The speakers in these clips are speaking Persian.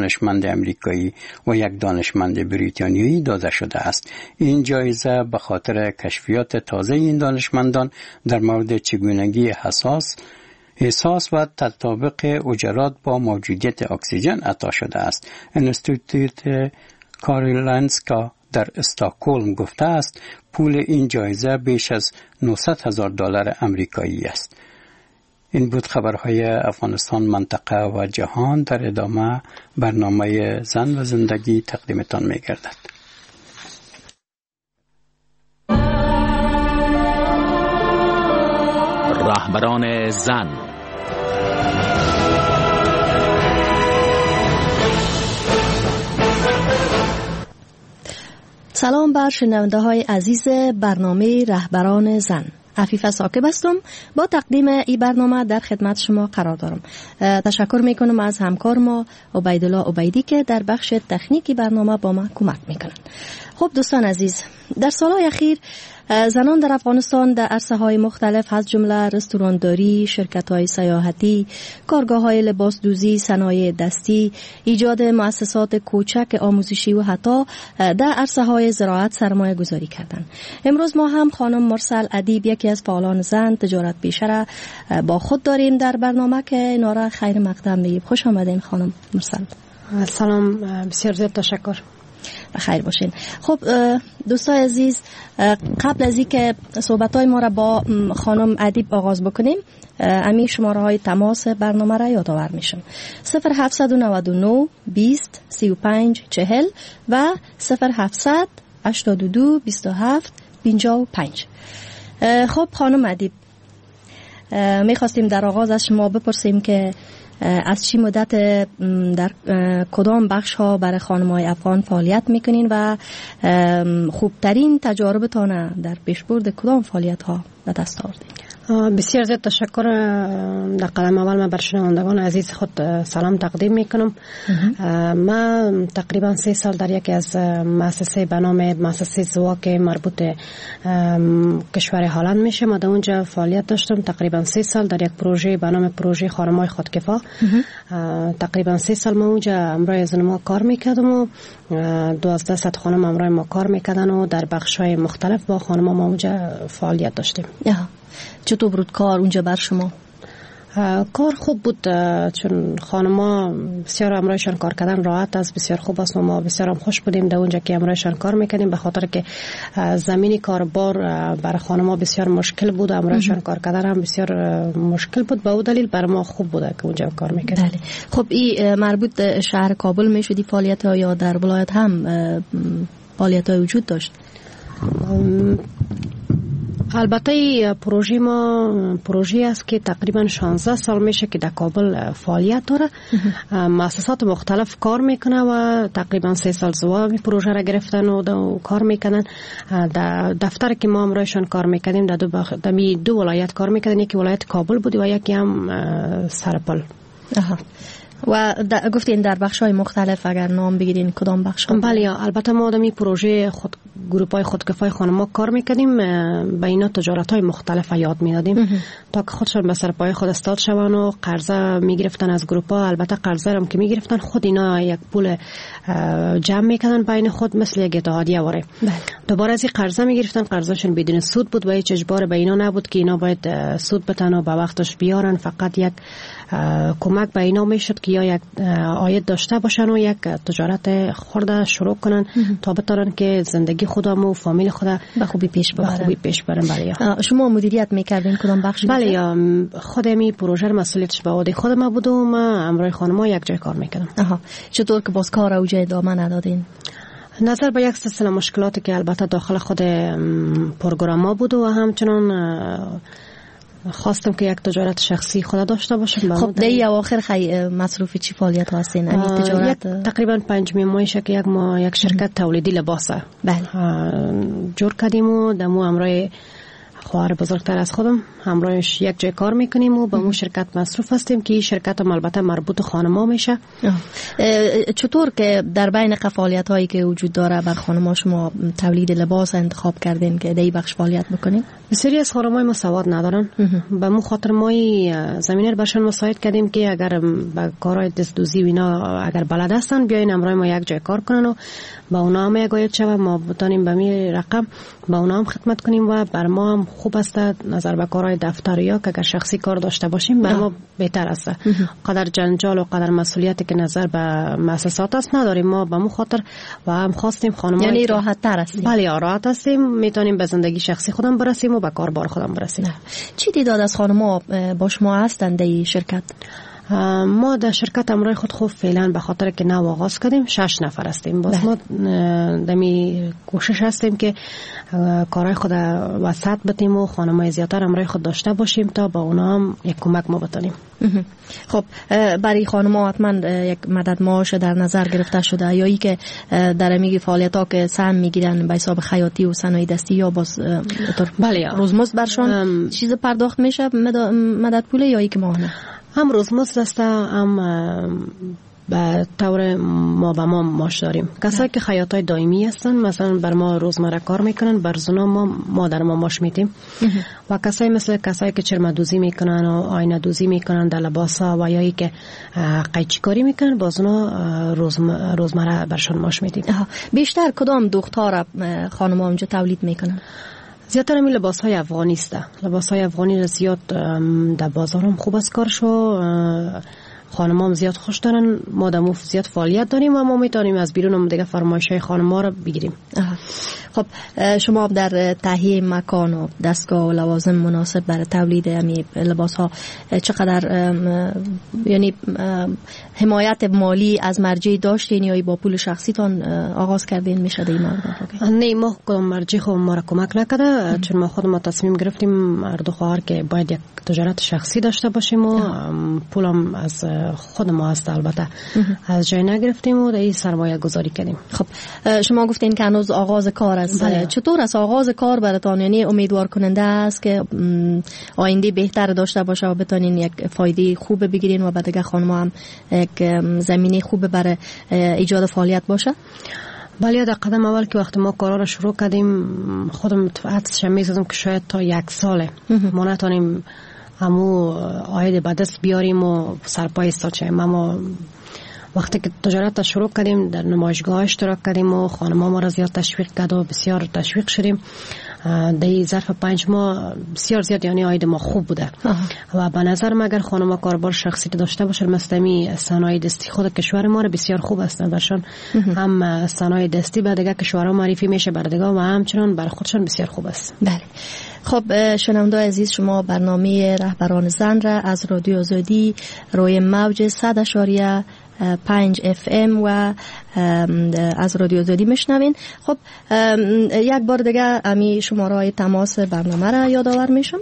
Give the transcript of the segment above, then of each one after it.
دانشمند امریکایی و یک دانشمند بریتانیایی داده شده است. این جایزه به خاطر کشفیات تازه این دانشمندان در مورد چگونگی احساس و تطابق اجرات با موجودیت اکسیژن عطا شده است. انستیتوت کارولینسکا در استکهلم گفته است پول این جایزه بیش از $900,000 امریکایی است. این بود خبرهای افغانستان، منطقه و جهان. در ادامه برنامه زن و زندگی تقدیمتان می گردد. رهبران زن. سلام بر شنونده های عزیز برنامه رهبران زن. عفیفه ساکب هستم. با تقدیم این برنامه در خدمت شما قرار دارم. تشکر میکنم از همکار ما عبیدالله عبیدی که در بخش تکنیکی برنامه با ما کمک میکنن. خب دوستان عزیز، در سالهای اخیر زنان در افغانستان در عرصه‌های مختلف از جمله رستورانداری، شرکت‌های سیاحتی، کارگاه‌های لباسدوزی، صنایع دستی، ایجاد مؤسسات کوچک آموزشی و حتی در عرصه‌های زراعت سرمایه گذاری کردند. امروز ما هم خانم مرسل ادیب، یکی از فعالان زن تجارت پیشه را با خود داریم در برنامه که نارا خیر مقدم میگیم. خوش آمدین خانم مرسل. سلام، بسیار زیاد تشکر. بخیر باشین. خب دوستای عزیز، قبل از اینکه صحبت‌های ما را با خانم ادیب آغاز بکنیم، امی شماره های تماس برنامه را یادآور میشم: 0799 20 35 40 و 0700 82 27 55. خب خانم ادیب، میخواستیم در آغاز از شما بپرسیم که از چی مدت در کدام بخش ها برای خانم‌های افغان فعالیت میکنین و خوبترین تجاربتان در پیشبرد کدام فعالیت ها به دست آوردین؟ بسیار زیاد تشکر. در قدم اول من بر شنوندگان عزیز خود سلام تقدیم میکنم. من تقریبا 3 سال در یکی از مؤسسه به نام مؤسسه زواک مربوط کشور هلند میشه. ما در اونجا فعالیت داشتم تقریبا 3 سال در یک پروژه به نام پروژه خانم‌های خودکفا. تقریبا 3 سال ما اونجا امرای زن ما کار میکردم و 1200 خانم امرای ما کار میکردن و در بخش‌های مختلف با خانم ما اونجا فعالیت داشتیم. چطور بود کار اونجا بر شما؟ کار خوب بود، چون خانم‌ها بسیار امرایشان کار کردن راحت است، بسیار خوب است. ما بسیار هم خوش بودیم در اونجا که امرایشان کار میکردیم، به خاطر که زمینی کاربار برای خانم‌ها بسیار مشکل بود، امرایشان کار کردن هم بسیار مشکل بود. به اون دلیل برای ما خوب بود که اونجا کار میکردیم. بله. خب این مربوط به شهر کابل میشدی فعالیت‌ها یا در ولایت هم فعالیت‌های وجود داشت؟ البته پروژه ما پروژه است که تقریبا 16 سال میشه که در کابل فعالیت داره. مؤسسات مختلف کار میکنه و تقریبا 3 سال زوا پروژه را گرفتن و کار میکنن. در دفتر که ما امرایشان کار میکردیم در دو ولایت کار میکردن، یکی ولایت کابل بود و یکی هم سرپل. و گفتین در بخش‌های مختلف، اگر نام بگیرین کدام بخش؟ بله، البته ما در این پروژه گروپ‌های خودکفای خانم‌ها کار می‌کردیم، به اینا تجارت‌های مختلف یاد می‌دادیم تا که خودشون به سرپای خود استاد شوند و قرضه می‌گرفتن از گروپ‌ها. البته قرضه هم که می‌گرفتن خود اینا یک پول جمع می‌کردن بین خود مثل یک اتحادیه واره. دوباره از این قرضه می‌گرفتن، قرضشون بدون سود بود و هیچ اجبار به اینا نبود که اینا باید سود بتن و به وقتش بیارن. فقط یک کمک به اینا میشد که یا یک عاید داشته باشن و یک تجارت خورده شروع کنن تا بتونن که زندگی خودم و فامیل خود به خوبی پیش برن. بله. شما مدیریت میکردین کدام بخش؟ بله، خودمی پروژه مسئولیتش به عهده خود ما بود و ما امرای خانم‌ها یک جای کار میکردم. چطور که باز کار اوج ادامه ندادین؟ نظر به یک سلسله مشکلاتی که البته داخل خود پروگرام بود و همچنان خواستم که یک تجارت شخصی خود داشته باشم. خب دی اواخر خی مصروف چی فعالیت هستین؟ تجارت تقریبا 5 ماهشه که یک شرکت تولیدی لباسه بله جور کردیم و دمو امرای خواهر بزرگتر از خودم همراهش یک جای کار میکنیم و به اون شرکت مصروف هستیم که این شرکت هم البته مربوط خانم‌ها میشه. چطور که در بین فعالیت هایی که وجود داره بر خانم‌ها شما تولید لباس انتخاب کردین که در بخش فعالیت بکنین؟ بسیاری از خانم‌های ما سواد ندارن. به مو خاطر ما زمینه رو برشان مساعد کردیم که اگر به کارهای دست‌دوزی و اینا اگر بلد هستن بیاین همراه ما یک جای کار کنن و با اونا هم یگایت شود، ما بتونیم به می رقم با اونا هم خدمت کنیم و بر ما هم خوب است نظر به کارهای دفتری ها که اگر شخصی کار داشته باشیم بر ما بهتر است. قدر جنجال و قدر مسئولیتی که نظر به مؤسسات است نداریم. ما به مو خاطر و هم خواستیم خانم‌ها یعنی راحت تر هستیم. بله راحت هستیم، میتونیم به زندگی شخصی خودم برسیم و به کاربار خودم برسیم. چی تعداد از خانم‌ها با شما هستند در این شرکت؟ ما در شرکت امرای خود خوب فعلا به خاطر که نو آغاز کردیم 6 نفر هستیم. باز ما دمی کوشش هستیم که کارهای خود وسط بتیم و خانمای زیادتر امرای خود داشته باشیم تا با اونا هم یک کمک ما بتونیم. خب برای خانم‌ها حتما یک مدد معاش در نظر گرفته شده یا ای که در میگی فعالیت‌ها که سهم میگیرن به حساب خیاطی و صنایع دستی یا باز بله روزمزد برشان چیز پرداخت میشه مدد پوله یا ای که ماهانه؟ هم روزمزد است هم به طور ما به ما معاش داریم. کسایی که خیاطای دائمی هستن مثلا بر ما روزمره کار میکنن بر زنا ما در ما معاش میدیم و کسایی مثل کسایی که چرم دوزی میکنن و آینه دوزی میکنن در لباسا و یایی که قیچی کاری میکنن باز اونا روزمره برشان معاش میدیم. بیشتر کدام دختر خانم‌ها اونجا تولید میکنن؟ زیادتر همین لباس‌های افغانی است. لباس‌های افغانی زیاد در بازار هم خوب است کارشو، خانم‌ها هم زیاد خوش دارن. ما در موف زیاد فعالیت داریم و ما میتونیم از بیرون هم دیگه فرمایش‌های خانم‌ها رو بگیریم. خب شما در تهیه مکان و دستگاه و لوازم مناسب برای تولید همین لباس‌ها چقدر یعنی حمایت مالی از مرجع داشتین یا با پول شخصیتان آغاز کردین میشه در این مورد؟ نه ما کدام مرجع خود ما را کمک نکرده چون ما خود ما تصمیم گرفتیم هر دو خواهر که باید یک تجارت شخصی داشته باشیم و پولم از خود ما هست البته از جای نگرفتیم و در این سرمایه گذاری کردیم. خب شما گفتین که هنوز آغاز کار است. چطور است آغاز کار براتون؟ یعنی امیدوار کننده است که آینده بهتر داشته باشه و بتونین یک فایده خوب بگیرین و بعد خانم‌ها هم یک زمینه خوب برای ایجاد فعالیت باشه؟ بله در قدم اول که وقتی ما کارا رو شروع کردیم خودم حدسش می‌زدم که شاید تا 1 ساله ما نتونیم همو آید به دست بیاریم و سرپای ایستاد شیم. اما وقتی که تجارت شروع کردیم در نمایشگاه اشتراک کردیم و خانم‌ها ما را زیاد تشویق کرد و بسیار تشویق شدیم. در ظرف 5 ماه بسیار زیاد یعنی آید ما خوب بوده و به نظر من اگر خانم‌ها کاربار شخصی داشته باشن مثل صنایع دستی خود کشور ما را بسیار خوب هستند برشان هم صنایع دستی به دیگه کشورها معرفی میشه بر دیگه و همچنان برای خودشان بسیار خوب است. بله خب شنونده عزیز شما برنامه رهبران زن را از رادیو آزادی روی موج 100.5 FM و از رادیو آزادی میشنوین. خب یک بار دیگه امی شماره تماس برنامه را یادآور میشم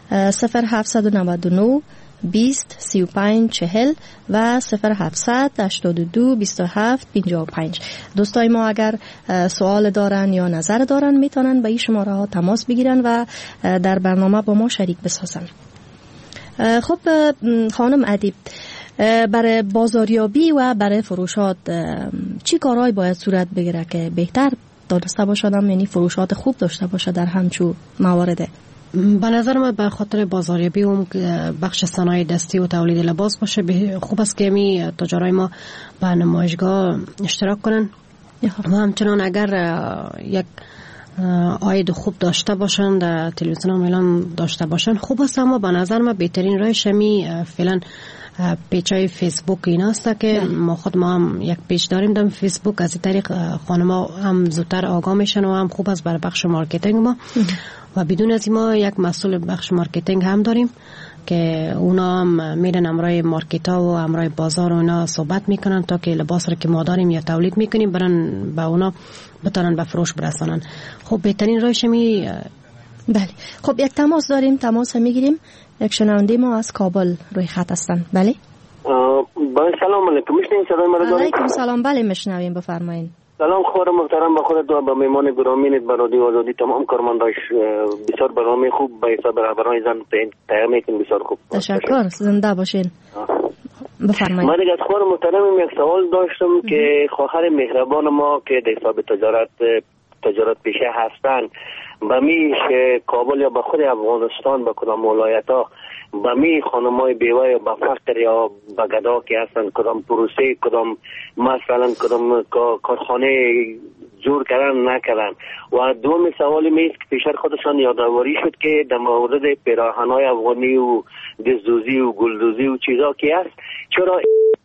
0799 20 35 40 و 0700 82 27 55. دوستای ما اگر سوال دارن یا نظر دارن میتونن به این شماره ها تماس بگیرن و در برنامه با ما شریک بسازن. خب خانم ادیب برای بازاریابی و برای فروشات چی کارهایی باید صورت بگیره که بهتر داشته باشدم یعنی فروشات خوب داشته باشه در همچون موارده؟ به نظر من به خاطر بازاریابی هم بخش صنایع دستی و تولید لباس باشه خوب است که می تجارای ما به نمایشگاه اشتراک کنن و همچنان اگر یک آید خوب داشته باشن در تلویزیون هم اعلان داشته باشن خوب است. اما به نظر من بهترین راهش می فعلا پیجای فیسبوک این است که ما هم یک پیج داریم در فیسبوک. از این طریق خانم‌ها هم زودتر آگاه میشن و هم خوب است برای بخش مارکتینگ ما و بدون از این ما یک مسئول بخش مارکتینگ هم داریم که اونا هم میرن امرای مارکت ها و امرای بازار و اونا صحبت میکنن تا که لباس را که ما داریم یا تولید میکنیم برن به اونا بتونن به فروش برسانن. خب بهترین راهش می بله. خب یک تماس داریم، تماس میگیریم. یک شنونده ما از کابل روی خط هستن. بله سلام علیکم. میشنوین صدای ما رو؟ علیکم سلام. بله میشنویم، بفرمایید. سلام خبر محترم به خودت و به مهمان گرامینت به رادیو آزادی تمام کارمنداش بسیار برنامه خوب به حساب رهبران زن تهیه میکنین بسیار خوب. تشکر زنده باشین. بفرمایید. من دیگه خبر محترم یک سوال داشتم که خواهر مهربان ما که در حساب تجارت پیشه هستن به میش کابل یا به خود افغانستان به کدام ولایت‌ها به می خانمای بیوه یا به فقر یا به گدا که هستن کدام پروسه کدام مثلا کدام کارخانه جور کردن نکردن. و دوم سوال میست که پیشتر خودشان یادآوری شد که در مورد پیراهن‌های افغانی و دزدوزی و گلدوزی و چیزا که هست چرا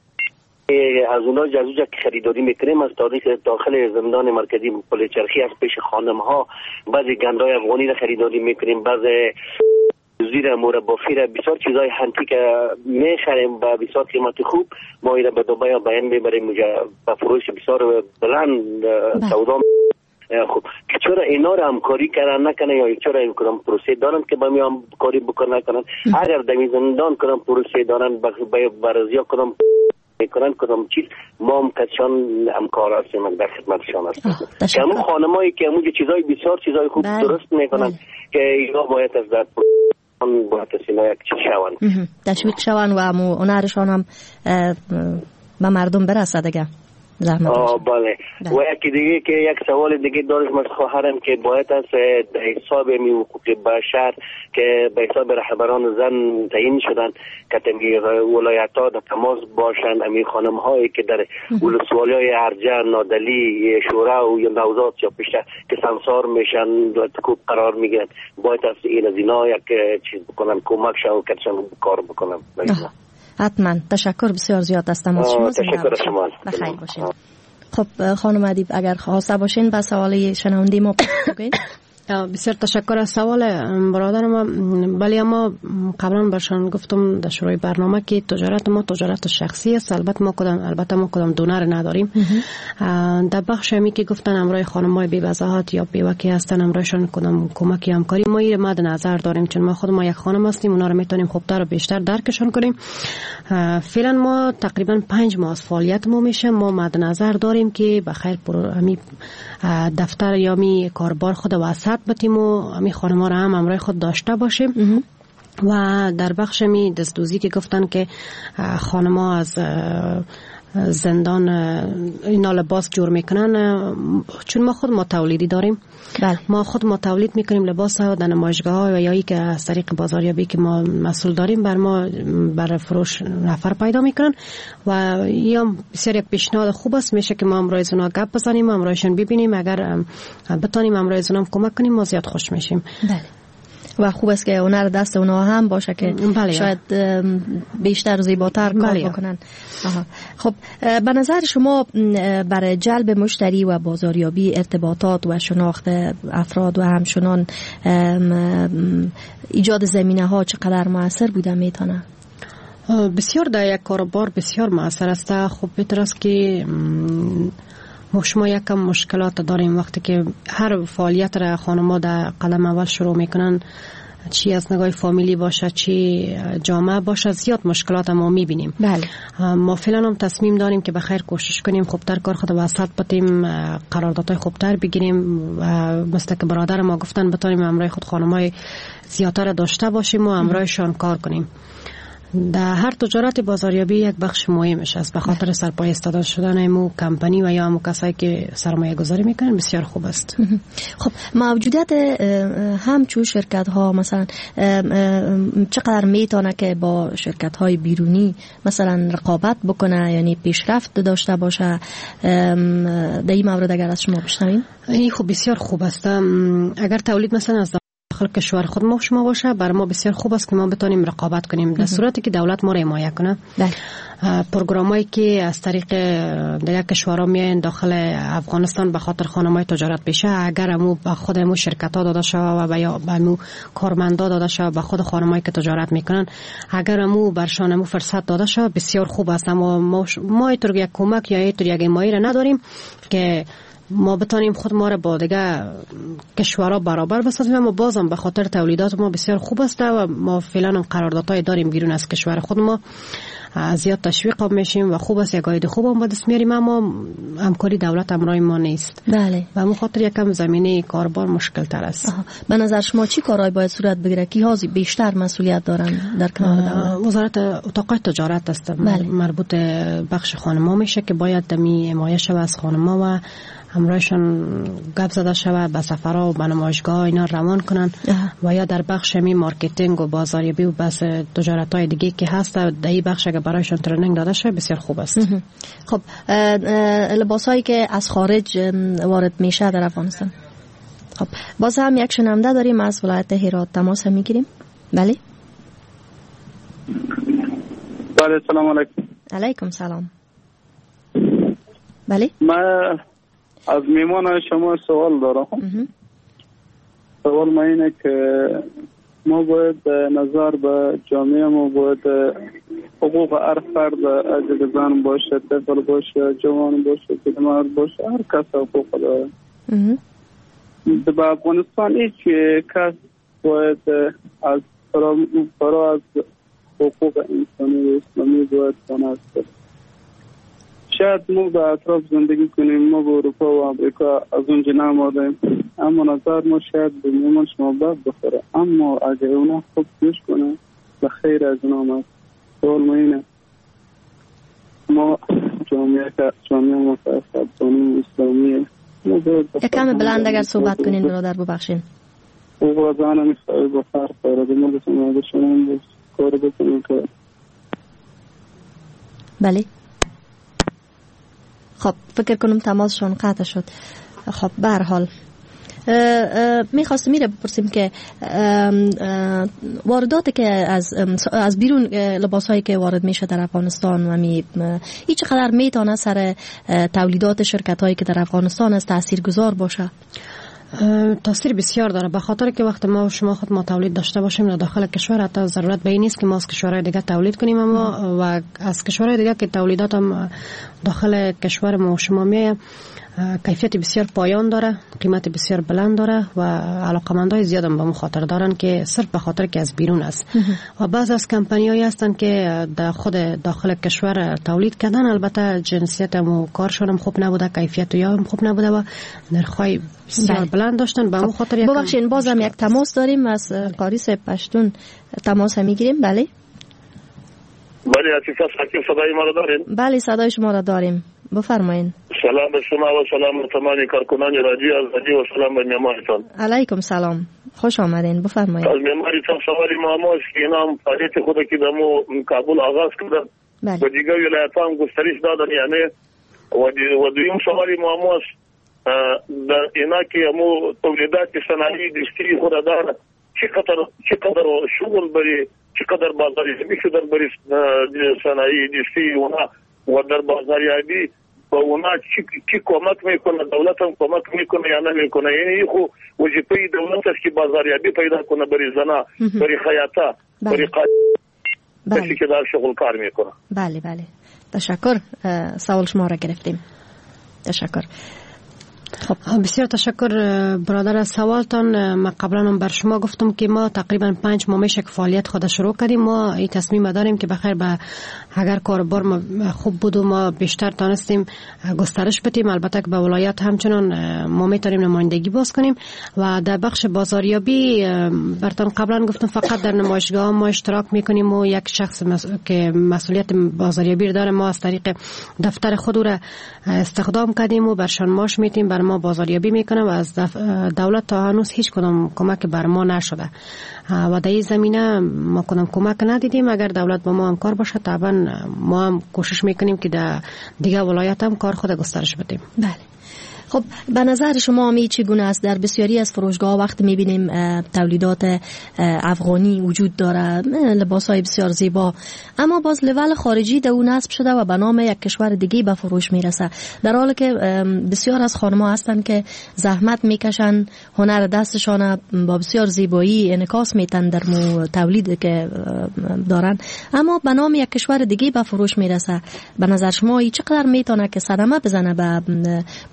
از اونا جزوجا که خریداری میکنیم از تاریخ داخل زندان مرکزی پل چرخی از پیش خانم ها بعضی گندای افغانی را خریداری میکنیم بعضی زیر مربافی را بسیار چیزای هنتی که میخریم با بسیار قیمت خوب ما اینا به دبی یا بیان میبریم با فروش بسیار بلند سودا. خب چرا اینا را همکاری کردن نکنن یا چرا این کدام پروسه دارن که با می همکاری بکنن نکنن؟ اگر در زندان کدام پروسه دارن برازیا کدام میکنن کدام چیز ما هم کسان همکار هستیم در خدمتشان هستیم که همون خانمایی که همون چیزای بسیار چیزای خوب درست میکنن که اینا باید از در باید از اینا یک چیز شوند تشویق شوند و همون هنرشان هم به مردم برسه دیگه. بله. و یکی دیگه که یک سوال دیگه دارم از خواهرم که باید از حساب حقوق بشر که به حساب رهبران زن تعیین شدن که تمی ولایت‌ها در تماس باشند امی خانم هایی که در ولسوالی‌های ارجن، نادلی، شورا و یا نوزاد یا پیشتر که سمسار میشن و تکوب قرار میگیرن باید از این از اینا یک چیز بکنن کمک شو کسان کار بکنن. حتما. تشکر بسیار زیاد از تماس شما. تشکر از شما. بخیر باشین. خب خانم ادیب اگر خواسته باشین به سوال شنونده ما بگید. بسیار تشکر از سوال برادر ما. ولی اما قبلا برشان گفتم در شروع برنامه که تجارت ما تجارت شخصی است. البته ما کدام دونر نداریم. در بخش همی که گفتن امرای خانمای بی‌وضاحت یا بیوکی هستن امرایشان کدام کمکی همکاری ما این مد نظر داریم چون ما خود ما یک خانم هستیم اونا رو میتونیم خوبتر و بیشتر درکشان کنیم. فعلا ما تقریبا 5 ماه از فعالیت ما میشه ما مد نظر داریم که بخیر دفتر یا می کاربار خود وسط بتیم و می خانم‌ها را هم امرای خود داشته باشیم. و در بخش می دزدوزی که گفتن که خانم‌ها از زندان اینا لباس جور میکنن چون ما خود ما تولیدی داریم. بله. ما خود ما تولید میکنیم لباس ها در نمایشگاه ها و یا ای که از طریق بازاریابی که ما مسئول داریم بر ما بر فروش نفر پیدا میکنن و یا بسیار یک پیشنهاد خوب است میشه که ما امروز اونا گپ بزنیم امروزشون ببینیم اگر بتونیم امروز اونا کمک کنیم ما زیاد خوش میشیم. بله. و خوب است که هنر دست اونا هم باشه که شاید بیشتر و زیباتر کار بکنن. خب به نظر شما برای جلب مشتری و بازاریابی ارتباطات و شناخت افراد و همچنان ایجاد زمینه ها چقدر موثر بوده میتونه؟ بسیار در یک کاروبار بسیار موثر است. خب بهتر است که ما شما یکم مشکلات داریم وقتی که هر فعالیت را خانم‌ها در قدم اول شروع میکنن چی از نگاه فامیلی باشه چی جامعه باشه زیاد مشکلات ما میبینیم. بله. ما فعلا هم تصمیم داریم که بخیر کوشش کنیم خوبتر کار خود وسط بتیم قراردادهای خوبتر بگیریم و مثل که برادر ما گفتن بتونیم امرای خود خانم‌های زیادتر داشته باشیم و امرایشان کار کنیم. در هر تجارت بازاریابی یک بخش مهمش است به خاطر سرپای استفاده شدن امو کمپانی و یا امو کسایی که سرمایه گذاری میکنن بسیار خوب است. خب موجودیت همچون شرکت ها مثلا چقدر میتونه که با شرکت های بیرونی مثلا رقابت بکنه یعنی پیشرفت داشته باشه در این مورد اگر از شما بشنویم؟ این خب بسیار خوب است. اگر تولید مثلا از داخل کشور خود ما شما باشه برای ما بسیار خوب است که ما بتونیم رقابت کنیم در صورتی که دولت ما را حمایت کنه. پروگرامایی که از طریق دیگر کشورها میاین داخل افغانستان به خاطر خانم‌های تجارت پیشه اگر همو به خود همو شرکت‌ها داده شود و یا به همو کارمندا داده شود به خود خانم‌هایی که تجارت میکنن اگر همو برشان همو فرصت داده شود بسیار خوب است. ما اینطور یک کمک یا اینطور یک حمایت نداریم که ما بتانیم خود ما را با دیگه کشورها برابر بسازیم اما بازم به خاطر تولیدات ما بسیار خوب است و ما فعلا قراردادهای داریم بیرون از کشور خود ما زیاد تشویق هم میشیم و خوب است یک عاید خوب هم به دست میاریم، اما همکاری دولت همراه ما نیست. بله. و همون خاطر یکم زمینه کاربار مشکل تر است. به نظر شما چی کارهای باید صورت بگیره کی هازی بیشتر مسئولیت دارن در کنار دولت؟ وزارت اتاق تجارت است. مربوط بخش خانم‌ها میشه که باید دمی حمایت شود از خانم‌ها و همراهشان گپ زده شود، به سفرها و به نمایشگاه اینا روان کنن و یا در بخش می مارکتینگ و بازاریابی و بس تجارت‌های دیگه که هست در این بخش اگه برایشان ترنینگ داده شود بسیار خوب است. خب لباسایی که از خارج وارد میشه در افغانستان، خب باز هم یک شنونده داریم از ولایت هرات، تماس میگیریم. بله بله، سلام علیکم. علیکم سلام. بله من از میمان شما سوال دارم. سوال ما اینه که ما باید نظر به جامعه ما باید حقوق هر فرد، اگه زن باشه، طفل باشه، جوان باشه، پیرمرد باشه، هر کس حقوق داره. به افغانستان هیچ کس باید از فرا از حقوق انسانی و اسلامی باید تنازع کنه. شاید ما به اطراف زندگی کنیم، ما به اروپا و امریکا از اونجا نمادیم، اما نظر ما شاید به میمان شما بد بخوره، اما اگه اونا خوب گوش کنه به خیر از اونا هست. سوال ما اینه، ما جامعه متعصبانه اسلامیه، یکم بلند اگر صحبت کنین برادر ببخشین. او زن میخوایی با فرق دارد، ما بسیم اگه شما کار بکنیم که بله. خب فکر کنم تماسشون قطع شد. خب به هر حال میخواستم میره بپرسیم که وارداتی که از بیرون لباسایی که وارد میشه در افغانستان و هیچ قدر میتونه سر تولیدات شرکت هایی که در افغانستان است تاثیرگذار باشه؟ تاثیر بسیار داره، به خاطر که وقت ما و شما خود ما تولید داشته باشیم در داخل کشور، حتی ضرورت به این نیست که ما از کشورهای دیگه تولید کنیم، اما و از کشورهای دیگه که تولیدات هم داخل کشور ما و شما میه کیفیت بسیار پایان داره، قیمت بسیار بلند داره و علاقمندای زیاد هم به مخاطر دارن که صرف به خاطر که از بیرون است. و بعض از کمپانیایی هستن که در خود داخل کشور تولید کردن، البته جنسیت هم و کارشون هم خوب نبوده، کیفیت یا هم خوب نبوده و نرخ‌های بسیار بلند داشتن. به مخاطر ببخشید بازم یک تماس داریم از قاری صاحب پشتون، تماس میگیریم. بله بله عزیزا، صدای ما را دارین؟ بله صدای شما را داریم، بفرمایید. سلام به شما و سلام به تمام کارکنان رادیو و سلام به میهمانتان. علیکم سلام، خوش آمدین، بفرمایید. از میهمانتان سوالی ما است که اینا فعالیت خود که دمو کابل آغاز کردن و دیگه ولایت‌ها هم گسترش دادن، یعنی و دویم سوالی ما است در اینا که همو تولیدات صنایع دستی خود داره چقدر شغل بری، چقدر بازاریابی شدن بری صنایع دستی اونا و در بازاریابی و اونا چی کمک میکنه، دولت هم کمک میکنه یا نمیکنه؟ یعنی خو وظیفه دولت است که بازاریابی پیدا کنه بری زنا، بری خیاطا، بری کسی که در شغل کار میکنه. بله بله، تشکر. سوال شما را گرفتیم، تشکر. خب بسیار تشکر برادر از سوالتان. من قبلا هم بر شما گفتم که ما تقریبا 5 ماه میشه که فعالیت خود شروع کردیم. ما این تصمیم داریم که بخیر اگر کاربار ما خوب بود و ما بیشتر تانستیم گسترش بدیم، البته که به ولایت همچنان ما میتونیم نمایندگی باز کنیم. و در بخش بازاریابی براتون قبلا گفتم فقط در نمایشگاه ما اشتراک میکنیم و یک شخص که مسئولیت بازاریابی داره ما از طریق دفتر خود را استخدام کردیم و برشان ماش میتیم، بر ما بازاریابی میکنه و از دولت تا هنوز هیچ کدام کمک بر ما نشده و در این زمینه ما کدام کمک ندیدیم. اگر دولت با ما همکار باشه طبعا ما هم کوشش میکنیم که در دیگه ولایت هم کار خود گسترش بدیم. بله. خب به نظر شما می چگونه است؟ در بسیاری از فروشگاه وقت میبینیم تولیدات افغانی وجود داره، لباسای بسیار زیبا، اما باز لول خارجی در اون نصب شده و به نام یک کشور دیگه به فروش میرسه، در حالی که بسیار از خانم‌ها هستن که زحمت میکشن، هنر دستشان با بسیار زیبایی انعکاس میتن در تولید که دارن، اما به نام یک کشور دیگه به فروش میرسه. به نظر شما چقدر میتونه که صدمه بزنه به بازاریابی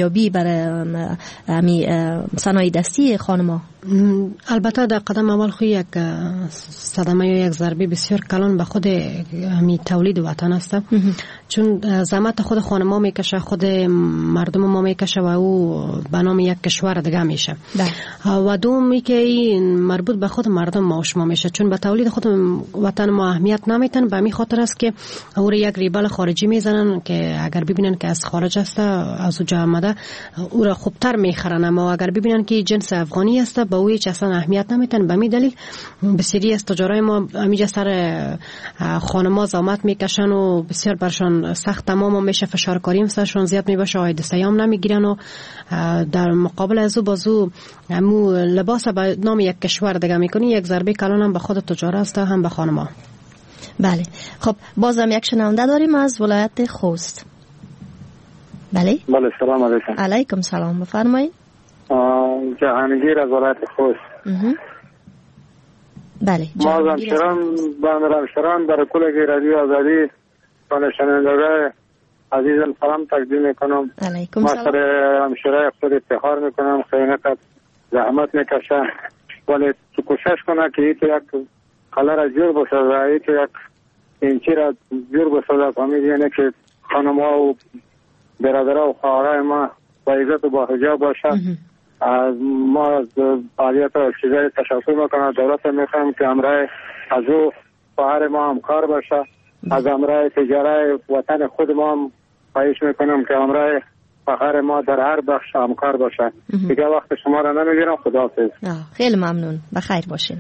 ارزیابی برای صنایع دستی خانم‌ها؟ البته در قدم اول خو یک صدمه یا یک ضربه بسیار کلان به خود همی تولید وطن است، چون زحمت خود خانم‌ها میکشه، خود مردم ما میکشه و او به نام یک کشور دیگه میشه. و دومی که این مربوط به خود مردم ما و شما میشه، چون به تولید خود وطن ما اهمیت نمیتن. به همین خاطر است که او یک ریبل خارجی میزنن که اگر ببینن که از خارج است، از اونجا آمده، او را خوبتر میخرن، اما اگر ببینن که جنس افغانی است به او هیچ اصلا اهمیت نمیتن. به همین دلیل بسیاری از تجارای ما همینجا سر خانم‌ها زحمت میکشن و بسیار برشان سخت تمام میشه، فشارکاری هم سرشون زیاد میباشه، عاید سیام نمیگیرن و در مقابل از او بازو همو لباس به نام یک کشور دیگه میکنی. یک ضربه کلان هم به خود تجار است هم به خانم‌ها. بله، خب بازم یک شنونده داریم از ولایت خوست. بله سلام علیکم. علیکم سلام، بفرمایید. جهانگیر از ولایت خوست. بله، ما همشران در کل رادیو آزادی و شنوندگان عزیزم سلام تقدیم میکنم. علیکم ما سلام. سر همشرای خود افتخار میکنم، خیلی زحمت میکشه ولی تو کوشش کنه که ایتو یک کلر جور بسازه، ایتو یک اینچی را جور بسازه، فهمید یعنی که خانم‌ها و برادرها و خواهرای ما با عزت و با حجاب باشه. از ما از فعالیت و چیزای تشکر میکنم. دولت میخوام که امرای از او خواهر ما همکار باشه، از امرای تجارت وطن خود ما هم خواهش میکنم که امرای خواهر ما در هر بخش همکار باشه. دیگه وقت شما را نمیگیرم. خداحافظ. خیلی ممنون، بخیر باشین.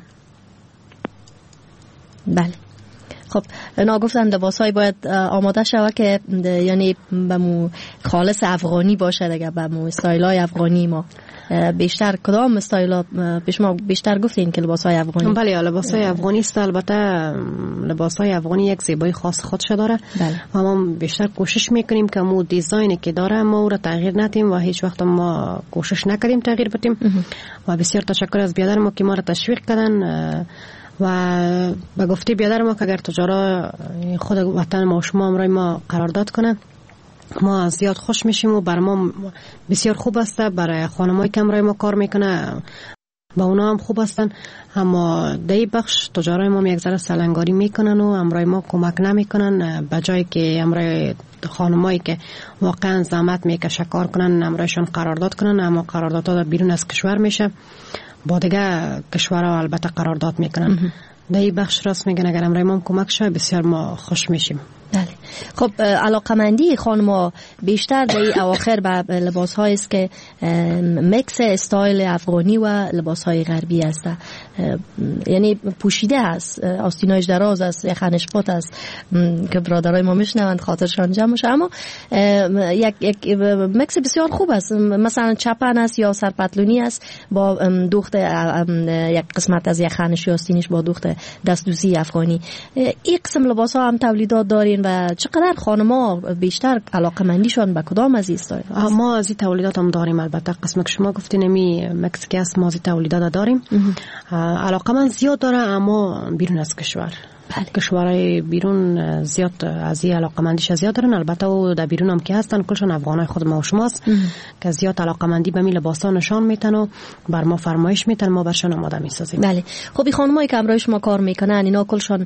بله، خب اینا گفتن لباسای باید آماده شود که یعنی به خالص افغانی باشه دیگه، به استایلای افغانی. ما بیشتر کدام استایلا شما بیشتر گفتین که لباسای افغانی؟ بله، لباسای افغانی است. البته لباسای افغانی یک زیبایی خاص خودش داره. بله. و ما بیشتر کوشش میکنیم که مو دیزاینی که داره ما او را تغییر ندیم و هیچ وقت ما کوشش نکردیم تغییر بدیم. و بسیار تشکر از بیادر ما که ما را تشویق کردن و به گفته بیادر ما که اگر تجارا خود وطن ما و شما امرای ما قرارداد کنن ما زیاد خوش میشیم و بر ما بسیار خوب است. برای خانمایی که امرای ما کار میکنه با اونا هم خوب هستن، اما در بخش تجارای ما یک ذره سلنگاری میکنن و امرای ما کمک نمیکنن، به جایی که امرای خانمایی که واقعا زحمت میکشه کار کنن امرایشون قرارداد کنن، اما قراردادها بیرون از کشور میشه، با دیگه کشورها البته قرارداد میکنن. در این بخش راست میگن اگر امرای ما کمک شه بسیار ما خوش میشیم. بله، خب علاقمندی خانم‌ها بیشتر در این اواخر به لباس‌هایی است که میکس استایل افغانی و لباس‌های غربی است، یعنی پوشیده است، آستینایش دراز است، یخنش پات است که برادرای ما میشنوند خاطرشان جمع شه، اما یک میکس بسیار خوب است. مثلا چپن است یا سرپتلونی است با دوخت یک قسمت از یخنش یا آستینش با دوخت دستدوزی افغانی. این قسم لباس‌ها هم تولیدات دارین و چقدر خانم‌ها بیشتر علاقه‌مندیشون به کدام از این استایل؟ ما از این تولیدات هم داریم. البته قسمی که شما گفتین می مکزیکی است، ما از این تولیدات داریم. علاقه‌مند زیاد داره، اما بیرون از کشور. کشورهای بیرون زیاد از این علاقه‌مندیش زیاد دارن. البته و در بیرون هم که هستن کلشون افغانای خود ما و شماست که زیاد علاقه‌مندی به می لباسا نشان میتن و بر ما فرمایش میتن، ما برشون آماده میسازیم. بله، خب این خانمایی که امروز شما کار میکنن اینا کلشون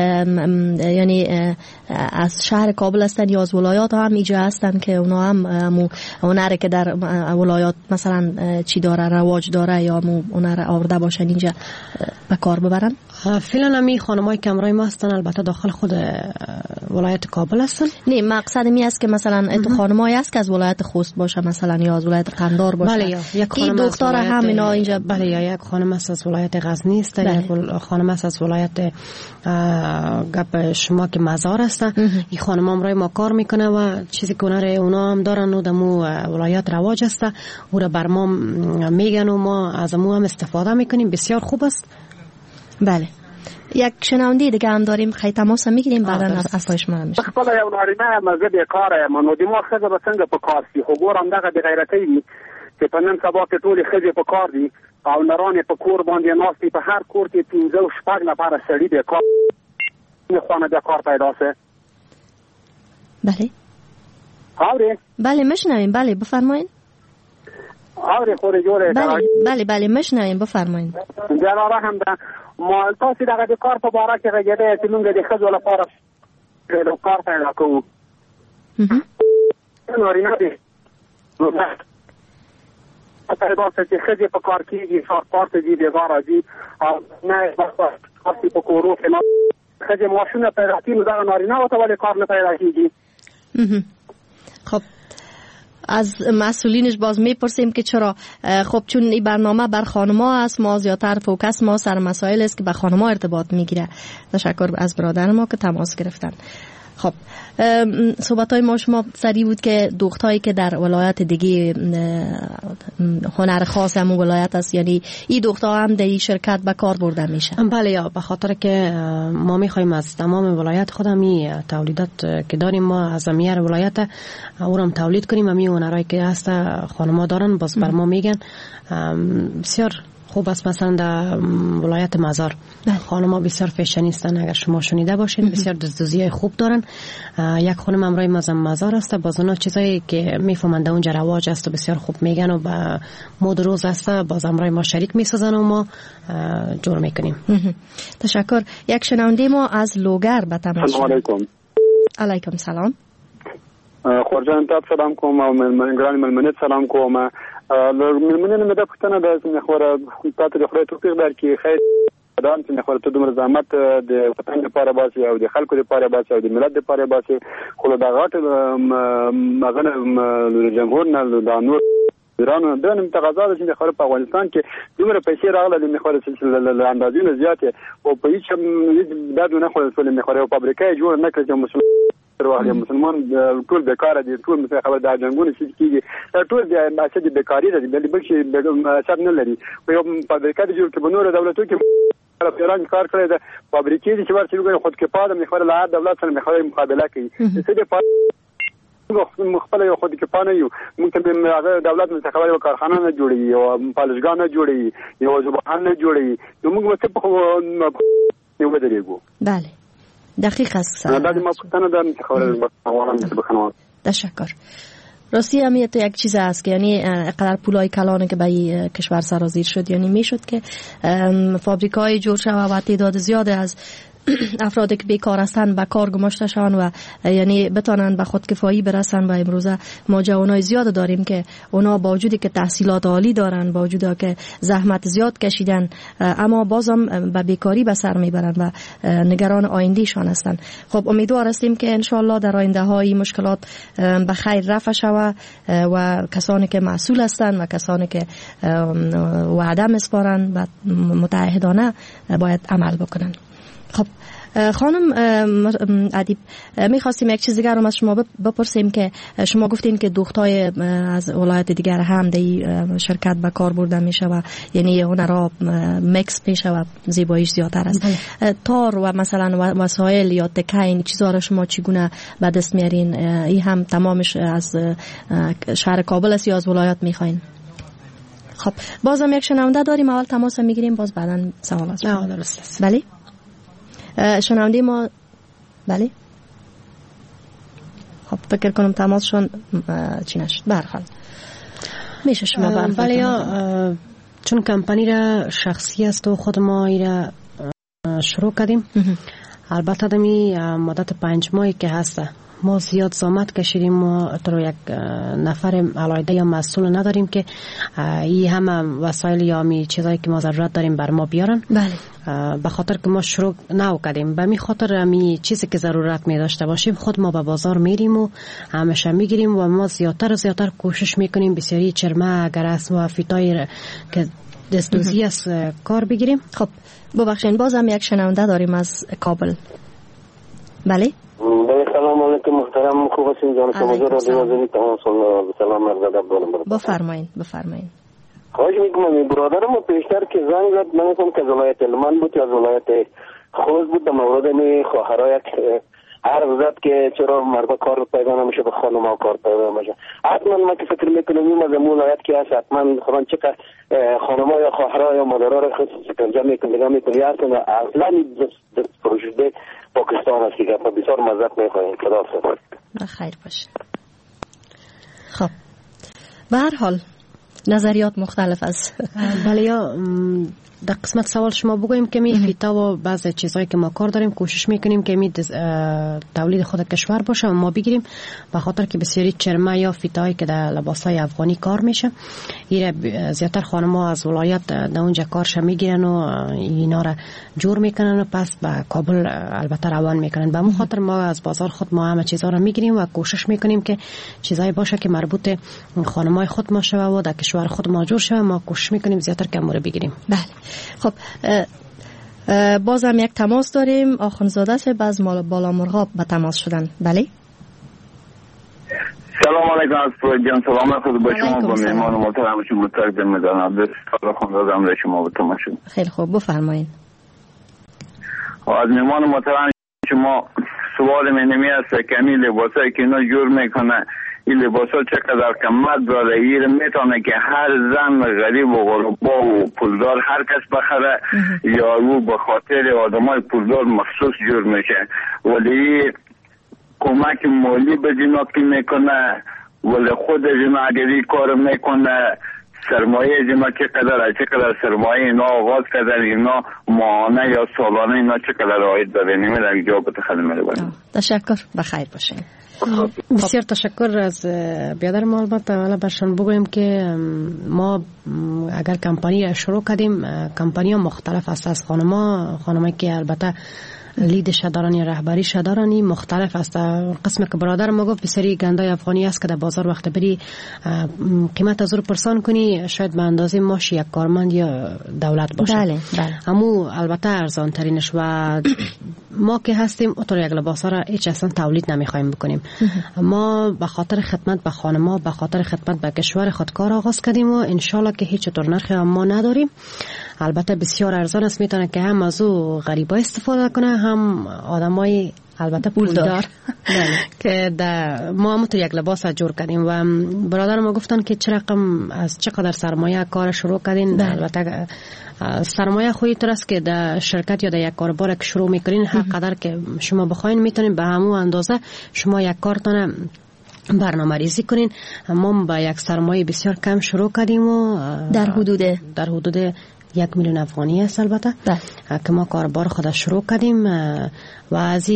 یعنی از شهر کابل هستن یا از ولایات هم اینجا هستن که اونا هم هنر که در ولایات مثلا چی داره رواج داره یا هنر آورده باشن اینجا به کار ببرن؟ فعلا می خانمایی که امروز ما هستن البته داخل خود ولایت کابل هستن. نه، مقصد می است که مثلا اتو خانمایی است که از ولایت خوست باشه مثلا یا از ولایت قندار باشه. بله، یک خانم دختر هم اینا اینجا. بله، یا یک خانم است از ولایت غزنی است، یک خانم است از ولایت گپ شما که مزار است. این خانم امروز ما کار میکنه و چیزی که اونا هم دارن و دمو ولایت رواج است، او را بر ما میگن و ما از مو هم استفاده میکنیم. بسیار خوب است. بله، یک شنونده دیگه هم داریم، خیلی تماس میگیریم بعدا از اصلش ما میشه. خپل یو نارینه مزه بیکاره منو د مو خزه به څنګه په کار سي، خو ګورم دغه د غیرتۍ دي چې په نن سبا کې ټولې ښځې په کار دي او نرانې په کور باندې ناستې، په هر کور کې 15 او 16 نفره سړي بیکار نه خانه د کار پیدا سه. بله اورې بله میشنویم. بله بفرمایید. آوری خوری جوره بله مشنویم بفرمایید. جناب هم ده ما تاسو دغه کار په باره کې غږیدې چې موږ د خځو لپاره د کار پیدا کوو. نارینه دي په باسه چې خځې په کار کېږي شاکار ته دي بېګاره دي او نه خاصې په کورو کې خځې معاشونه پیدا کړي نو دغه نارینه ورته ولې کار نه پیدا کېږي؟ خب از مسئولینش باز میپرسیم که چرا. خب چون این برنامه بر خانم‌ها است، ما زیادتر فوکس ما سر مسائل است که به خانم‌ها ارتباط میگیره. تشکر از برادر ما که تماس گرفتن. خب صحبت‌های ما شما سری بود که دختایی که در ولایت دیگه هنر خاص همون ولایت است، یعنی این دختها هم در این شرکت به کار برده میشه. بله، یا به خاطر که ما میخوایم از تمام ولایت خودم این تولیدات که داریم ما از امیر ولایت او هم تولید کنیم. همین هنرهایی که هست خانم‌ها دارن باز بر ما میگن بسیار خوب است. مثلا در ولایت مزار خانم‌ها بسیار فیشنیستن، اگر شما شنیده باشین بسیار دزدوزی خوب دارن. یک خانم امروی مزار است، باز اونا چیزایی که میفهمند اونجا رواج است و بسیار خوب میگن و با مد روز است باز امروی ما شریک میسازن و ما جور میکنیم. تشکر. یک شنونده ما از لوگر به تماس. سلام علیکم. علیکم سلام. خورجان تاب سلام کوم او ملمنه سلام کوم. ملمنه مده پښتنه د خوره تاسو د خوره توفیق درکې خیر دان چې خوره ته دومره زحمت د وطن لپاره باسي او د خلکو لپاره باسي او د ملت لپاره باسي. خو د غاټ مغنه جمهور نه د نور ایران د نن تقاضا ده چې خوره په افغانستان کې دومره پیسې راغله د خوره سلسله اندازې نه زیاته او په هیڅ د نه خوره سلسله خوره او فابریکه جوړ نه کړي چې روحي مسلمان ټول بیکاره دي، ټول مثلا خبر د جنگونو چې کیږي ټول د اساس د بیکاری دي د بل شي اثر نه لري. یو فابریکه د جوړ کې بنور دولتو کې په ایران کار کړی د فابریکې چې ورته خود کفاده مخبر له دولت سره مقابله کوي. څه د مخبل یو خود کفانه یو ممکن به دولت متخبر یو کارخانه نه جوړي او پالشګان نه جوړي یو زبان نه جوړي نو موږ څه په یو بدرېګو. بله دقیق است. تشکر. راستی هم تو یک چیز است که یعنی قدر پولای کلانه که به این کشور سرازیر شد، یعنی میشد که فابریکای جور شود و تعداد زیاد از افرادی که بیکار هستند به کار گماشته شوند و یعنی بتونن به خودکفایی برسن. و امروزه ما جوانای زیاد داریم که اونا با وجودی که تحصیلات عالی دارن، با وجودی که زحمت زیاد کشیدن، اما بازم به بیکاری به سر میبرن و نگران آیندهشان هستند. خب امیدوار هستیم که انشالله در آینده های مشکلات به خیر رفع شود و کسانی که مسئول هستند و کسانی که وعده میسپارن و متعهدانه باید عمل بکنن. خب خانم ادیب میخواستیم یک چیز دیگر رو از شما بپرسیم که شما گفتین که دختای از ولایت دیگر هم در شرکت به کار برده میشه و یعنی هنرها مکس میشه و زیباییش زیادتر است. تار و مثلا وسایل یا تکه این چیزها رو شما چگونه به دست میارین؟ این هم تمامش از شهر کابل است یا از ولایت میخواین؟ خب بازم یک شنونده داریم، اول تماس میگیریم باز بعدا سوال است. بله شنونده ما. بله خب فکر کنم تماسشون چی نشد. به هر حال میشه شما بله یا چون کمپانی را شخصی است و خود ما ایره شروع کردیم. البته دمی مدت 5 ماهی که هست ما زیاد زحمت کشیدیم و تو یک نفر علاوه یا مسئول نداریم که این همه وسایل یا می چیزایی که ما ضرورت داریم بر ما بیارن. بله به خاطر که ما شروع نو کردیم به می خاطر می چیزی که ضرورت می داشته باشیم خود ما به بازار میریم و همیشه میگیریم و ما زیادتر کوشش میکنیم بسیاری چرمه اگر است و فیتای که دستوزی از کار بگیریم. خب ببخشید بازم یک شنونده داریم از کابل. بله سلام علیکم محترم، خوب هستین جان شما رو دیوازی تمام سلام عرض ادب دارم. بفرمایید. خواهش میکنم برادرم پیشتر که زنگ زد من گفتم که ولایت هلمند بود یا از ولایت خوست بود در مورد می خواهرای عرض زد که چرا مرد کار پیدا نمیشه به خانم‌ها کار پیدا نمیشه. حتما من که فکر میکنم این از ولایت که هست حتما خودن چقدر خانم‌ها یا خواهرای یا مادرها رو خود سکنجه میکنه یا اصلا پروژه پاکستان است که بسیار مزد میخواهیم. خدا حافظ. خیر باشه. خب به هر حال نظریات مختلف است. بله، یا در قسمت سوال شما بگویم که می فیتا و بعضی چیزهایی که ما کار داریم کوشش میکنیم که می تولید خود کشور باشه و ما بگیریم، به خاطر که بسیاری چرمه یا فیتایی که در لباسای افغانی کار میشه ایره زیادتر خانم‌ها از ولایت در اونجا کارش میگیرن و اینا را جور میکنن و پس به کابل البته روان میکنن. به همون خاطر ما از بازار خود ما همه چیزها را میگیریم و کوشش میکنیم که چیزایی باشه که مربوط خانم‌های خود ما شوه و در کشور خود ما جور شوه. ما کوشش میکنیم زیادتر که امور بگیریم. بله. خب بازم یک تماس داریم. آخوندزاده صاحب از بالا مرغاب به تماس شدن. بله. سلام علیکم از جان، سلام خود با شما، با مهمان محترم شما تقدیم می‌کنم. بسیار آخوندزاده را شما با تماس شدم. خیلی خوب، بفرمایید. از مهمان محترم شما سوال منمی است که این لباسایی که اینا جور میکنه، این لباسا چقدر قیمت داره؟ این میتونه که هر زن غریب و غربا و پولدار هر کس بخره یا او به خاطر آدمای پولدار مخصوص جور میشه؟ ولی کمک مالی به جنا کی میکنه؟ ولی خود جنا اگری کار میکنه؟ سرمایه جنا چقدر سرمایه اینا آغاز کردن؟ اینا ماهانه یا سالانه اینا چقدر عاید داره؟ نمیدونم جواب تخدم میده. تشکر، بخیر باشین. بسیار تشکر از بیادر ما. البته اولا برشان بگویم که ما اگر کمپانی شروع کردیم، کمپانی ها مختلف است. از خانمایی که البته لیدش دارن یا رهبریش دارن مختلف است. قسم که برادر ما گفت بسیاری گندای افغانی است که در بازار وقت بری قیمت از رو پرسان کنی شاید به اندازه ماش یک کارمند یا دولت باشه. بله. همو البته ارزان ترینش و ما که هستیم اطور یک لباس را هیچ اصلا تولید نمیخوایم بکنیم. ما به خاطر خدمت به خانم‌ها، به خاطر خدمت به کشور خود کار آغاز کردیم و انشالله که هیچ طور نرخی ما نداریم. البته بسیار ارزان است، میتونه که هم از او غریبا استفاده کنه هم آدمای البته پولدار که ما هم تو یک لباس جور کردیم و برادر ما گفتن که چقدر سرمایه کار شروع کردین. البته سرمایه خویی طور است که در شرکت یا در یک کاربار که شروع میکنین هر قدر که شما بخواین میتونین به همون اندازه شما یک کارتانه برنامه ریزی کنین. ما با یک سرمایه بسیار کم شروع کردیم و در حدود 1 میلیون افغانی است البته که ما کاربار خود شروع کردیم و از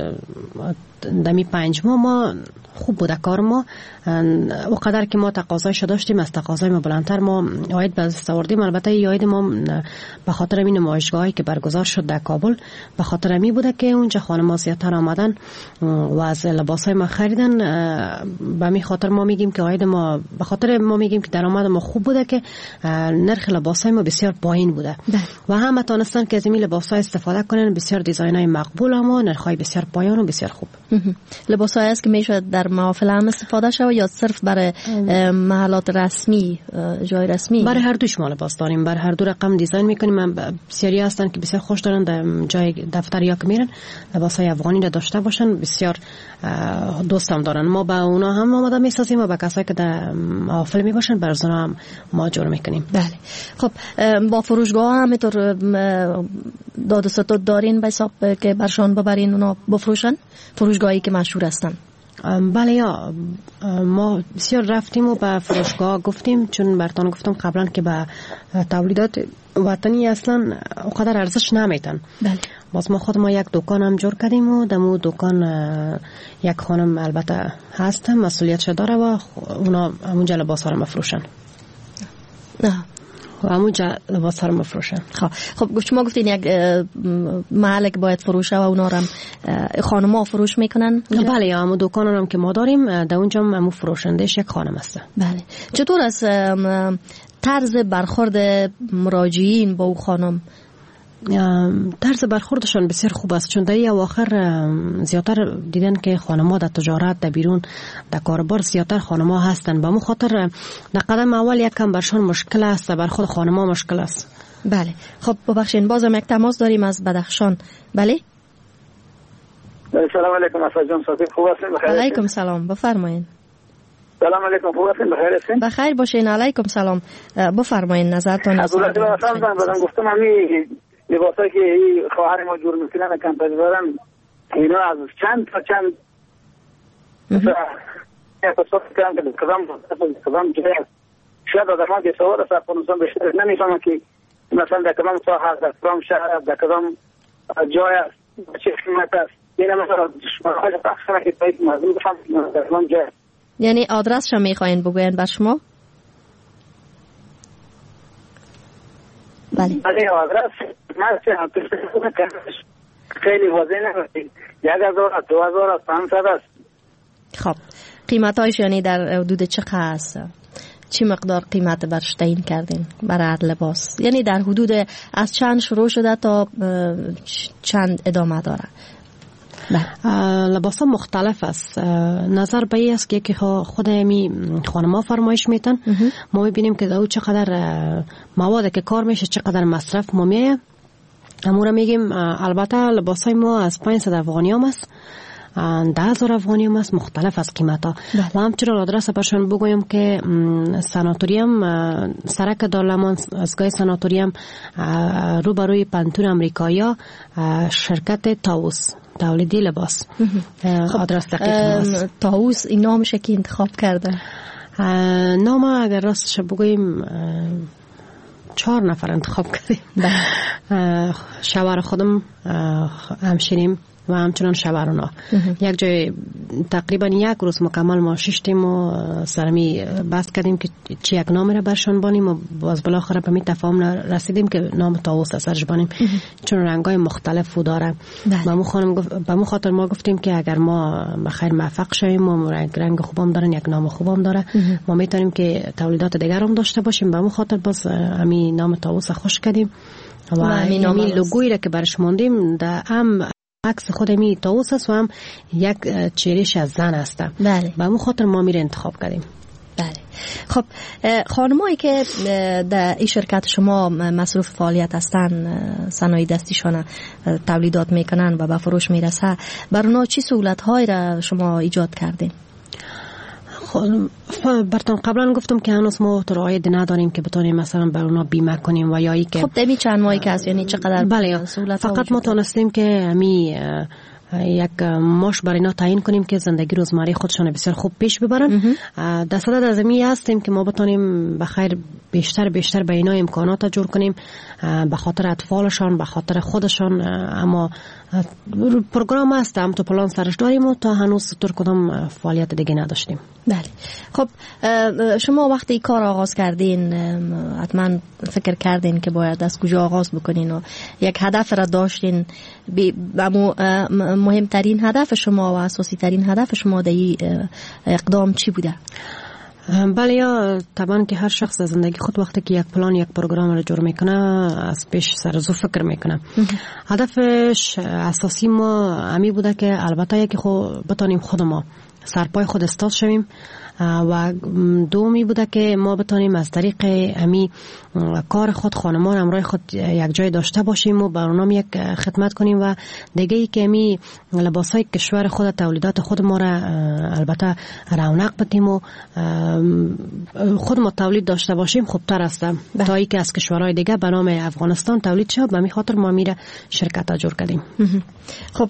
دمی 5 ماه ما خوب بوده کار ما. او قدر که ما تقاضایش داشتیم از تقاضای ما بلندتر ما عاید به دست آوردیم. البته این عاید ما به خاطر این نمایشگاهی که برگزار شد در کابل به خاطر می بوده که اونجا خانم‌ها زیادتر آمدن و از لباسای ما خریدن. به می خاطر ما میگیم که عاید ما به خاطر ما میگیم که درآمد ما خوب بوده که نرخ لباسای ما بسیار پایین بوده و همه تونستن که از این لباسای استفاده کنن. بسیار دیزاینای مقبول و نرخای بسیار پایین و بسیار خوب. لباسایی است که میشه در محافل هم استفاده شود یا صرف برای محلات رسمی، جای رسمی؟ برای هر دوش ما لباس داریم، برای هر دو رقم دیزاین میکنیم. بسیاری هستن که بسیار خوش دارن در جای دفتر یا که میرن لباسای افغانی را داشته باشن، بسیار دوستم دارن. ما با اونا هم آماده میسازیم و با کسایی که در محافل میباشن برای اونا هم ما جور میکنیم. بله. خب با فروشگاه هم اینطور داد و ستد دارین به حساب که برشان ببرین اونا بفروشن؟ فروشگاهی که مشهور هستن؟ بله، یا ما بسیار رفتیم و به فروشگاه گفتیم، چون برتان گفتم قبلا که به تولیدات وطنی اصلا اونقدر ارزش نمیتن. بله. باز ما خود ما یک دکان هم جور کردیم و دمو دکان یک خانم البته هست مسئولیتش داره و اونا همونجا لباس ها رو مفروشن و همونجا لباس ها رو مفروشن. خب شما گفتین یک محل که باید فروشه و اونا رو خانم ها فروش میکنن؟ بله، یا همون دکان هم که ما داریم در اونجا همون فروشندهش یک خانم هست. بله. چطور است طرز برخورد مراجعین با او خانم؟ طرز برخوردشان بسیار خوب است، چون در اواخر زیادتر دیدن که خانم‌ها در تجارت، در بیرون، در کاربار زیادتر خانم‌ها هستن. به مو خاطر در قدم اول یکم برشان مشکل است، بر خود خانم‌ها مشکل است. بله. خب ببخشید بازم یک تماس داریم از بدخشان. بله. سلام علیکم اسد جان، صحبت خوب هستین؟ بخیر. علیکم سلام، بفرمایید. سلام علیکم، خوب هستین؟ بخیر هستین؟ بخیر باشین. علیکم سلام، بفرمایید نظرتون. عبدالله من گفتم همین لباسایی که خواهر ما جور میکنن کمپانی دارن اینا از چند احساس کردم که کدام جای شاید آدم ها بی‌سواد از افغانستان بیشتر نمیفهمن که مثلا در کدام ساحه است، در کدام شهر است، در کدام جای است، چه قیمت است. یعنی مثلا شماره‌های پخش کنه که باید مردم بفهمن در کدام جای است. یعنی آدرس شما میخواین بگوین بر شما؟ بله آدرس خیلی واضح نمی‌کنید. 1000 است، 2000 است، 500 است. خب قیمتایش یعنی در حدود چقدر است؟ چی مقدار قیمت برش تعیین کردین برای هر لباس؟ یعنی در حدود از چند شروع شده تا چند ادامه داره؟ لباس ها مختلف است. نظر به این است که یکی خود می خانم‌ها فرمایش میتن. ما میبینیم که او چقدر مواد که کار میشه چقدر مصرف ما میه. امورا میگیم البته لباس های ما از 500 افغانی هم است، 10,000 افغانی هم است، مختلف از قیمت ها. و همچنان آدرس برشان بگویم که ساناتوریم سرک دارالمان اسگاه ساناتوریم روبروی پنتون امریکایی شرکت تاووس تولیدی لباس. آدرس دقیق تاووس این نامشه که انتخاب کرده؟ نام اگر راستش بگویم 4 نفر انتخاب کردیم. شوهر خودم، همشیریم و همچنان شوهرنا. یک جای تقریبا 1 روز مکمل ما ششتیم و سرمی بحث کردیم که چی یک نام را برشان بانیم و باز بالاخره به می تفاهم رسیدیم که نام تاووس سرش بانیم، چون رنگای مختلف داره. به مو خاطر ما گفتیم که اگر ما بخیر موفق شویم و رنگ خوبم دارن، یک نام خوبم داره، ما میتونیم که تولیدات دیگر هم داشته باشیم. به مو خاطر باز همین نام تاووس خوش کردیم و همین لوگویی را که برش ماندیم در هم عکس خود می تاووس است و هم یک چهرهش از زن است. بله. به اون خاطر ما میره انتخاب کردیم. بله. خب خانمایی که در این شرکت شما مصروف فعالیت هستن، صنایع دستیشان تولیدات میکنن و به فروش میرسه، بر اونا چی سهولت‌هایی را شما ایجاد کردین؟ براتون قبلا گفتم که هنوز ما رعایت نداریم که بتونیم مثلا بر اونا بیمه کنیم و یا ای که خب دمی چند ماهی که هست، یعنی چقدر بله فقط ما تونستیم که همی یک ماش برای اینا تعیین کنیم که زندگی روزمره خودشون بسیار خوب پیش ببرن. در صدد از می هستیم که ما بتونیم بخیر بیشتر به اینا امکانات جور کنیم به خاطر اطفالشان، به خاطر خودشان. اما پروگرام هست، هم تو پلان سرش داریم و تا هنوز طور کدام فعالیت دیگه نداشتیم. بله. خب شما وقتی کار آغاز کردین حتما فکر کردین که باید از کجا آغاز بکنین و یک هدف را داشتین. مهمترین هدف شما و اساسی ترین هدف شما در این اقدام چی بوده؟ بله یا طبعا که هر شخص در زندگی خود وقتی که یک پلان یک پروگرام رو جور میکنه از پیش سرزو فکر میکنه. هدفش اساسی ما همی بوده که البته یکی بتانیم خود ما سرپای خود استاد شویم و دومی بوده که ما بتانیم از طریق امی کار خود خانمان همراه خود یک جای داشته باشیم و بر اونام یک خدمت کنیم و دیگه ای که امی لباسای کشور خود تولیدات خود ما را البته رونق بدیم و خود ما تولید داشته باشیم خوبتر است تا ای که از کشورهای دیگه به نام افغانستان تولید شد. به می خاطر ما میره شرکت ها جور کردیم. خب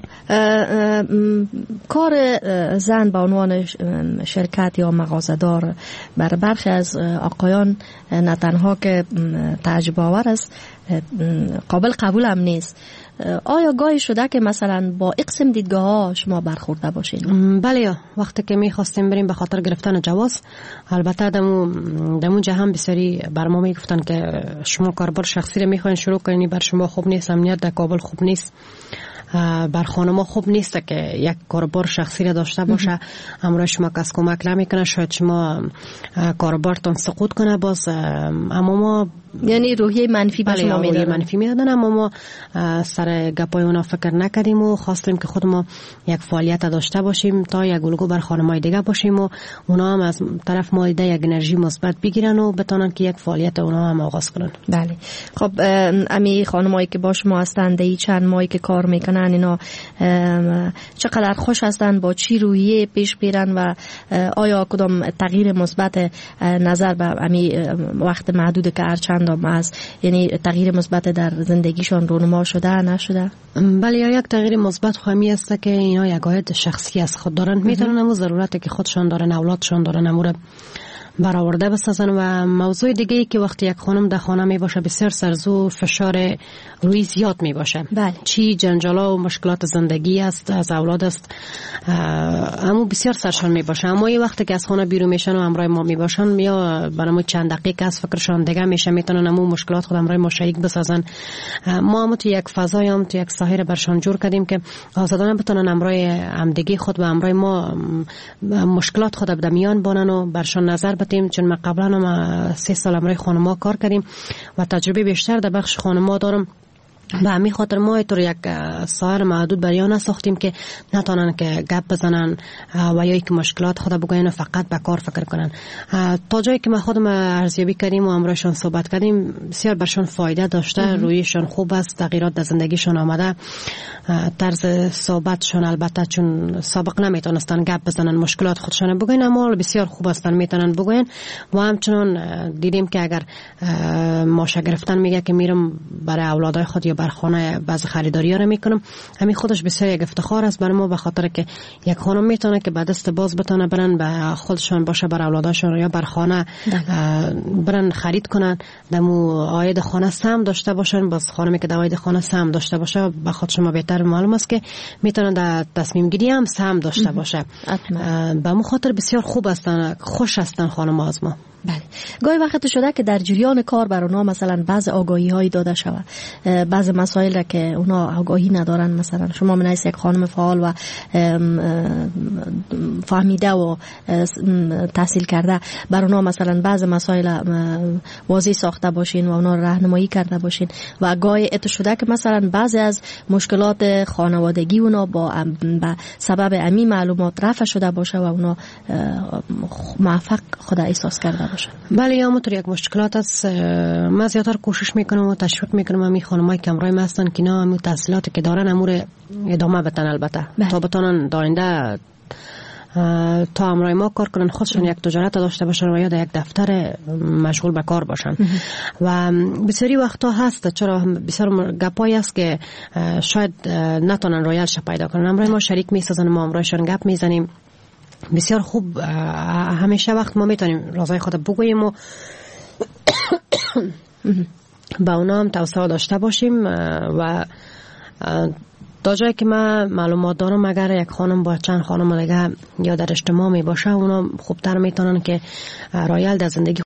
کار زن با عنوان شرکت یا مغازه‌دار بر برخی از آقایان نه تنها که تعجب آور است، قابل قبول هم نیست. آیا گاهی شده که مثلا با اقسم دیدگاه ها شما برخورده باشین؟ بله، وقتی که میخواستیم بریم به خاطر گرفتن جواز، البته دمو جهان بسیاری بر ما میگفتن که شما کاربار شخصی رو میخواین شروع کنین، بر شما خوب نیست، امنیت در کابل خوب نیست، بر خانما خوب نیست که یک کاربار شخصی را داشته باشه، امروز شما کس کمک نمیکنه، شاید شما کاربارتون سقوط کنه. باز اما ما یعنی روحیه منفی به شما میدادن. منفی میدادن، اما ما سر گپای اونا فکر نکردیم و خواستیم که خود ما یک فعالیت داشته باشیم تا یک الگو بر خانمای دیگه باشیم و اونا هم از طرف ما دیگه یک انرژی مثبت بگیرن و بتونن که یک فعالیت اونا هم آغاز کنن. بله. خب امی خانمایی که با شما هستند این چند ماهی که کار میکنن اینا چقدر خوش هستند، با چی روحیه پیش میرن و آیا کدام تغییر مثبت نظر به امی وقت محدود که هر چند از یعنی تغییر مثبت در زندگیشان رونما شده نشده؟ بله، یک تغییر مثبت خواهی است که اینا یک عاید شخصی از خود دارن، میتونن همون ضرورتی که خودشان دارن، اولادشان دارن، امور برآورده بسازن. و موضوع دیگه ای که وقتی یک خانم در خانه می باشه بسیار سرزو فشار روی زیاد می باشه. بله. چی جنجالا و مشکلات زندگی است، از اولاد است، اما بسیار سرشان می باشه. اما این وقتی که از خانه بیرون میشن و همراه ما می باشن یا برای چند دقیقه از فکرشان دیگه میشه، میتونن همون مشکلات خود همراه ما شریک بسازن. ما هم تو یک فضای هم تو یک ساحه برشان جور کردیم که آزادانه بتونن همراه همدیگه خود و همراه ما مشکلات خود در میان بانن و برشان نظر بدیم. چون ما قبلا هم 3 سال همراه خانم‌ها کار کردیم و تجربه بیشتر در بخش خانم‌ها دارم. به همین خاطر ما اینطور یک سایر محدود برای نساختیم که نتونن که گپ بزنن و یا یک مشکلات خود بگوین فقط به کار فکر کنن. تا جایی که ما خودم ارزیابی کردیم و همراهشان صحبت کردیم بسیار برشان فایده داشته، رویشان خوب است، تغییرات در زندگیشان آمده. طرز صحبتشان البته چون سابق نمیتونستن گپ بزنن مشکلات خودشان بگوین، اما بسیار خوب هستن میتونن بگوین. و همچنان دیدیم که اگر ماشه گرفتن میگه که میرم برای اولادای خود بر خانه بعض خریداری‌ها رو میکنم، همین خودش بسیار یک افتخار است برای ما، به خاطر که یک خانم میتونه که به دست باز بتونه برن به خودشان باشه، بر اولادشان یا بر خانه برن خرید کنن، دمو عاید خانه سهم داشته باشن. باز خانمی که عاید خانه سهم داشته باشه به خود شما بهتر معلوم است که میتونن در تصمیم گیری هم سهم داشته باشه. به مو خاطر بسیار خوب هستن، خوش هستن خانم‌ها از ما. بله. گاهی وقت شده که در جریان کار بر اونا مثلا بعض آگاهی هایی داده شود، بعض مسائل که اونا آگاهی ندارن، مثلا شما من یک خانم فعال و فهمیده و تحصیل کرده، بر اونا مثلا بعض مسائل واضح ساخته باشین و اونا راهنمایی کرده باشین و گاهی ات شده که مثلا بعضی از مشکلات خانوادگی اونا با سبب امی معلومات رفع شده باشه و اونا موفق خود احساس کرده. بله، یا همونطور یک مشکلات است. من زیادتر کوشش میکنم و تشویق میکنم همین خانمایی که همراه ما هستن که اینا همون تحصیلاتی که دارن امور ادامه بدن، البته تا بتونن داینده تا همراه ما کار کنن، خودشون یک تجارت داشته باشن و یا در یک دفتر مشغول به کار باشن. و بسیاری وقتا هست، چرا بسیار گپایی است که شاید نتونن رویالش پیدا کنن، همراه ما شریک میسازن، ما همراهشون گپ میزنیم. بسیار خوب، همیشه وقت ما میتونیم رازای خود بگوییم و با اونا هم توسعه داشته باشیم. و تا جایی که من معلومات دارم اگر یک خانم با چند خانم دیگه یا در اجتماع می باشه، اونا خوبتر میتونن که رایل در زندگی